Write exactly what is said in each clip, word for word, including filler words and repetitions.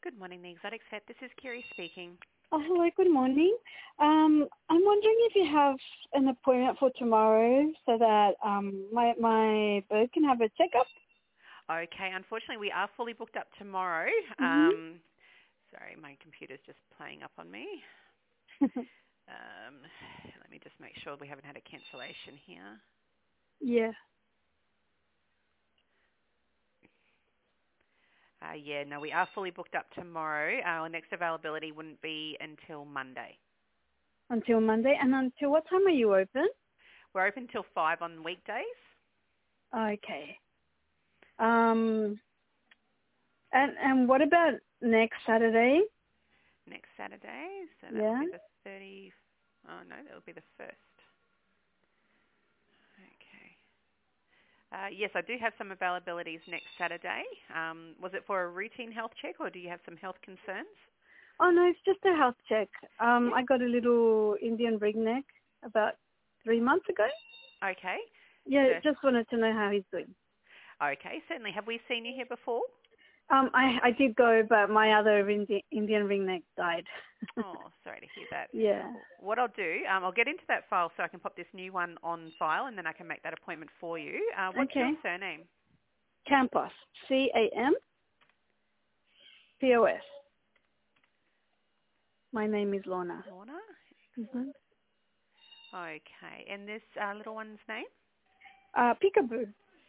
Good morning, the Exotic Vet. This is Kiri speaking. Oh, hello, good morning. Um, I'm wondering if you have an appointment for tomorrow so that um, my my bird can have a checkup. Okay, unfortunately, we are fully booked up tomorrow. Mm-hmm. Um, sorry, my computer's just playing up on me. Um, let me just make sure we haven't had a cancellation here. Yeah. Uh, yeah, no, we are fully booked up tomorrow. Our next availability wouldn't be until Monday. Until Monday. And until what time are you open? We're open till five on weekdays. Okay. Um, and and what about next Saturday? Next Saturday, so that would Yeah. be the thirtieth. Oh, no, that would be the first. Okay. Uh, yes, I do have some availabilities next Saturday. Um, was it for a routine health check or do you have some health concerns? Oh no, it's just a health check. Um, Yeah. I got a little Indian ringneck about three months ago. Okay. Yeah, So, just wanted to know how he's doing. okay, certainly. Have we seen you here before? Um, I I did go, but my other Indi- Indian ringneck died. Oh, sorry to hear that. Yeah. What I'll do, um, I'll get into that file so I can pop this new one on file and then I can make that appointment for you. Uh, what's your Okay. surname? Campos. C A M P O S. My name is Lorna. Lorna? Mm-hmm. Excellent. Okay. And this uh, little one's name? Uh, Peekaboo.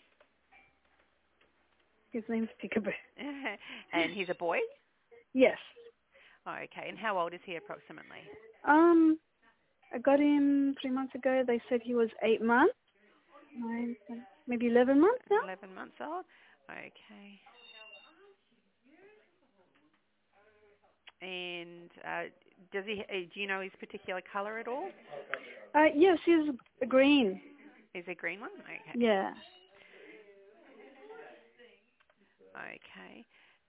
His name's Peekaboo. And he's a boy? Yes. Okay. And how old is he approximately? Um, I got him three months ago. They said he was eight months, nine, ten, maybe eleven months now. eleven months old? Okay. And uh, does he? uh, do you know his particular colour at all? Uh, yes, he's green. Is it a green one? Okay. Yeah. Okay.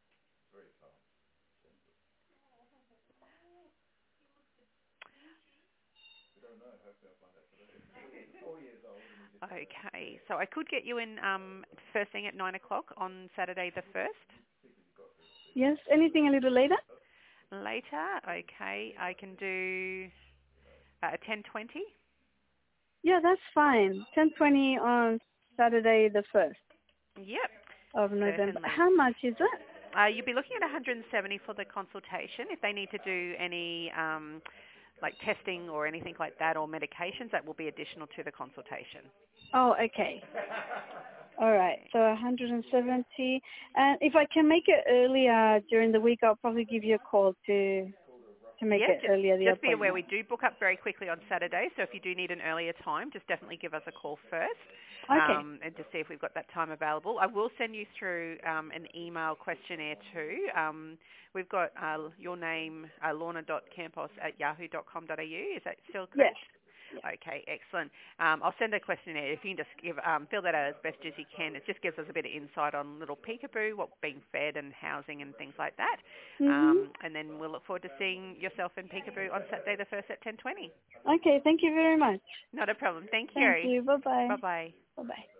Okay. So I could get you in um, first thing at nine o'clock on Saturday the first. Yes. Anything a little later? Later, okay. I can do uh, ten twenty. Yeah, that's fine. ten twenty on Saturday the first Yep. of November. Certainly. How much is it? Uh, you'll be looking at one hundred seventy for the consultation. If they need to do any um, like testing or anything like that or medications, that will be additional to the consultation. Oh, okay. All right. Okay. So one hundred seventy. And if I can make it earlier during the week, I'll probably give you a call to to make Yeah, it just, earlier, the just be aware appointment. we do book up very quickly on Saturday, so if you do need an earlier time, just definitely give us a call first Okay. um, and to see if we've got that time available. I will send you through um, an email questionnaire too. Um, we've got uh, your name, uh, lorna dot campos at yahoo dot com dot a u. Is that still Yes. correct? Okay, excellent. Um, I'll send a questionnaire. If you can just give, um, fill that out as best as you can. It just gives us a bit of insight on little peekaboo, what's being fed and housing and things like that. Mhm. Um, and then we'll look forward to seeing yourself and peekaboo on Saturday the first at ten twenty. Okay. Thank you very much. Not a problem. Thank Thank you. you. Bye bye. Bye-bye. Bye bye.